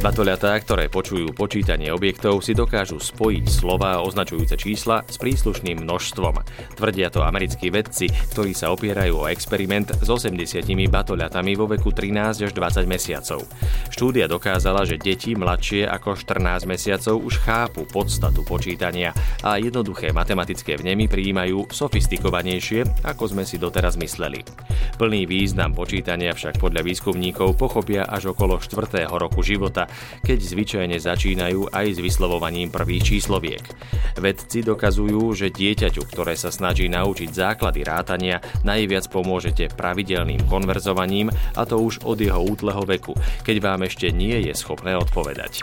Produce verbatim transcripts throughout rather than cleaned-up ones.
Batoľatá, ktoré počujú počítanie objektov, si dokážu spojiť slová označujúce čísla s príslušným množstvom. Tvrdia to americkí vedci, ktorí sa opierajú o experiment s osemdesiatimi batoľatami vo veku trinásť až dvadsať mesiacov. Štúdia dokázala, že deti mladšie ako štrnásť mesiacov už chápu podstatu počítania a jednoduché matematické vnemy prijímajú sofistikovanejšie, ako sme si doteraz mysleli. Plný význam počítania však podľa výskumníkov pochopia až okolo štvrtého roku života, keď zvyčajne začínajú aj s vyslovovaním prvých čísloviek. Vedci dokazujú, že dieťaťu, ktoré sa snaží naučiť základy rátania, najviac pomôžete pravidelným konverzovaním, a to už od jeho útleho veku, keď vám ešte nie je schopné odpovedať.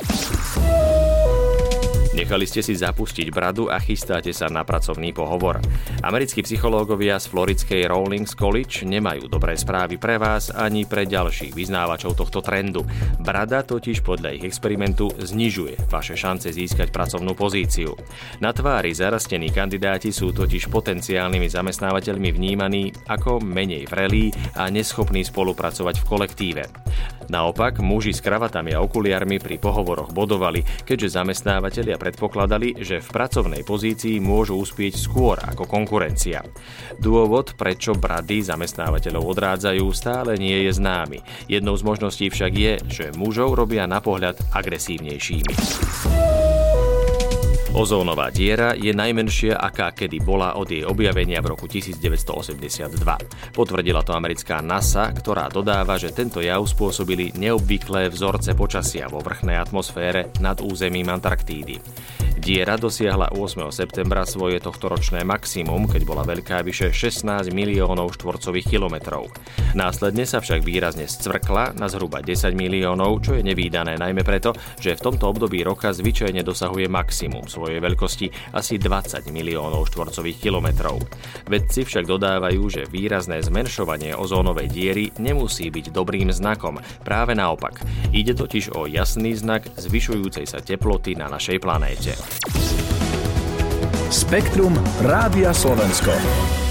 Nechali ste si zapustiť bradu a chystáte sa na pracovný pohovor. Americkí psychológovia z floridskej Rawlings College nemajú dobré správy pre vás ani pre ďalších vyznávačov tohto trendu. Brada totiž podľa ich experimentu znižuje vaše šance získať pracovnú pozíciu. Na tvári zarastení kandidáti sú totiž potenciálnymi zamestnávateľmi vnímaní ako menej vrelí a neschopní spolupracovať v kolektíve. Naopak, muži s kravatami a okuliarmi pri pohovoroch bodovali, keďže zamestnávateľia predpokladali, že v pracovnej pozícii môžu uspieť skôr ako konkurencia. Dôvod, prečo brady zamestnávateľov odrádzajú, stále nie je známy. Jednou z možností však je, že mužov robia na pohľad agresívnejšími. Ozónová diera je najmenšia, aká kedy bola od jej objavenia v roku devätnásťstoosemdesiatdva. Potvrdila to americká NASA, ktorá dodáva, že tento jav spôsobili neobvyklé vzorce počasia vo vrchnej atmosfére nad územím Antarktídy. Diera dosiahla ôsmeho septembra svoje tohtoročné maximum, keď bola veľká vyše šestnásť miliónov štvorcových kilometrov. Následne sa však výrazne scvrkla na zhruba desať miliónov, čo je nevídané najmä preto, že v tomto období roka zvyčajne dosahuje maximum svojej veľkosti asi dvadsať miliónov štvorcových kilometrov. Vedci však dodávajú, že výrazné zmenšovanie ozónovej diery nemusí byť dobrým znakom. Práve naopak. Ide totiž o jasný znak zvyšujúcej sa teploty na našej planéte. Spektrum Rádia Slovensko.